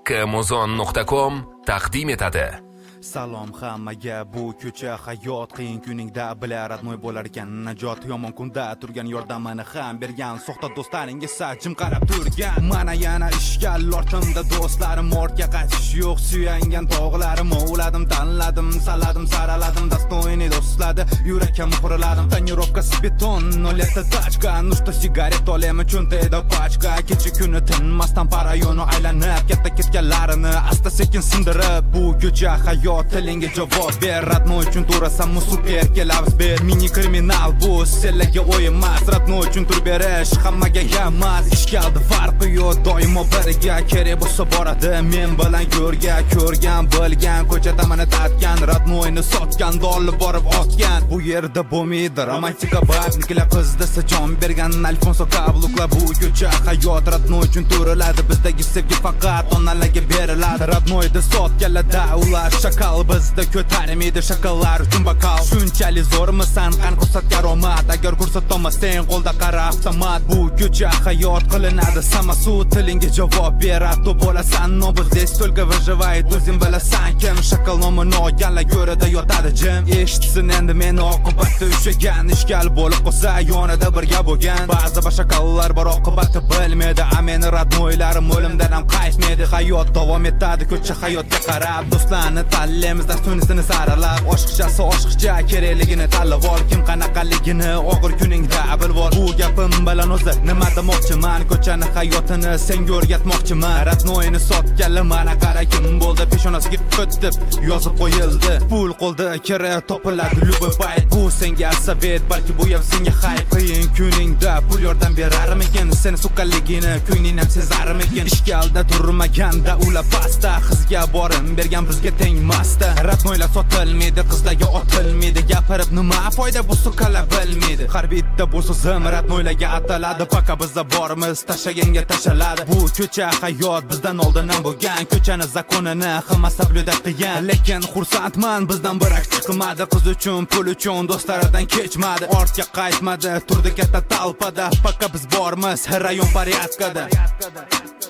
kmuzon.com taqdim etadi. Salom hammaga, bu ko'cha hayot qiyin kuningda bilar admoy bo'lar ekan. Najot yomon kunda turgan yordamini ham bergan, soxta do'stlaringiz jim qarab turgan. Mana yana ishga ortimda do'stlarim, ortga qaytish yo'q, suyangan tog'larim ovladim, tanladim, saladim, saraladim, dostoyni do'stladi, yurakka muhrladim. Tonirovkasi beton, 07 tachka, nushta sigaret olema cho'ntayda pachka. Kecha kuni tinmasdan parayoni aylanib, katta ketganlarini asta sekin sindirib, bu ko'cha hayot tilinga javob ber. Radnoy uchun turasan super kelabs ber. Mini kriminal bu senlarga o'yin emas. Radnoy uchun tur berish hammaga emas. Ishga oldi farqi yo'q, doimo birga. Kerak bo'lsa boradi men bilan yo'rga. Ko'rgan, bilgan, ko'chada meni tatgan, Radnoyni sotgan, dolib borib otgan. Bu yerda bo'lmaydi romantika barniklar, qizda jon bergan Alfonso Kabluklar. Bu ko'cha hayot Radnoy uchun turiladi. Bizdagi sevgi faqat onalarga beriladi. Radnoyda sotganlarda ular shakal, bizda ko'tarmaydi shakallar uchun bakal. Shunchalik zo'rmisan, qan ko'rsatgan omad, agar ko'rsatolmasang qo'lda qara avtomat. Bu ko'cha hayot qilinadi samasud, tilinga javob beradi. Tu bo'lasan nobud, здесь только выживает, o'zing bilasan kim. Shakal nomini olganlar go'rida yotadi jim. Eshitsin endi meni oqibati ushagan, ishgal bo'lib qolsa yonida birga bo'lgan. Ba'zi bashakallar bor oqibati bilmaydi, meni Radnoylarim o'limdan ham qaytmaydi. Hayot davom etadi ko'cha hayotga qarab, do'stlarni tanlaymiz dastunisini saralab. Oshiqchasi oshiqcha kerakligini tanlab ol, kim qanaqaligini og'ir kuningda bilib ol. Bu gapim bilan o'zi nima demoqchiman, ko'chani hayotini senga o'rgatmoqchiman. Radnoyni sotganlar mana qara kim bo'ldi, peshonasiga ko'tib yozib qo'yildi. Pul qo'lda kira topiladi любой bayt. Bu senga savet, balki bu ham senga hayf. Qiyin kuningda pul yordam berarmikin, seni suqqanligini ko'ngling ham sezarmikin. Ishga olda turmaganda ular pasta, qizga borim bergan bizga tengmasda. Radnoylar sotilmaydi, qizlarga otilmaydi, gapirib nima foyda bu suqqalar bilmaydi. Har bitta bu so'zim Radnoylarga ataladi, faqat bizda bormiz tashaganga tashaladi. Bu ko'cha hayot bizdan oldin ham bo'lgan, ko'chani zakonini hammasi biladi qiyin. Lekin xursandman bizdan birak chiqmadi, qiz uchun pul uchun do'stlaridan kechmadi. Ortga qaytmadi, turdi katta talpada, faqat biz bormiz rayon porядкada.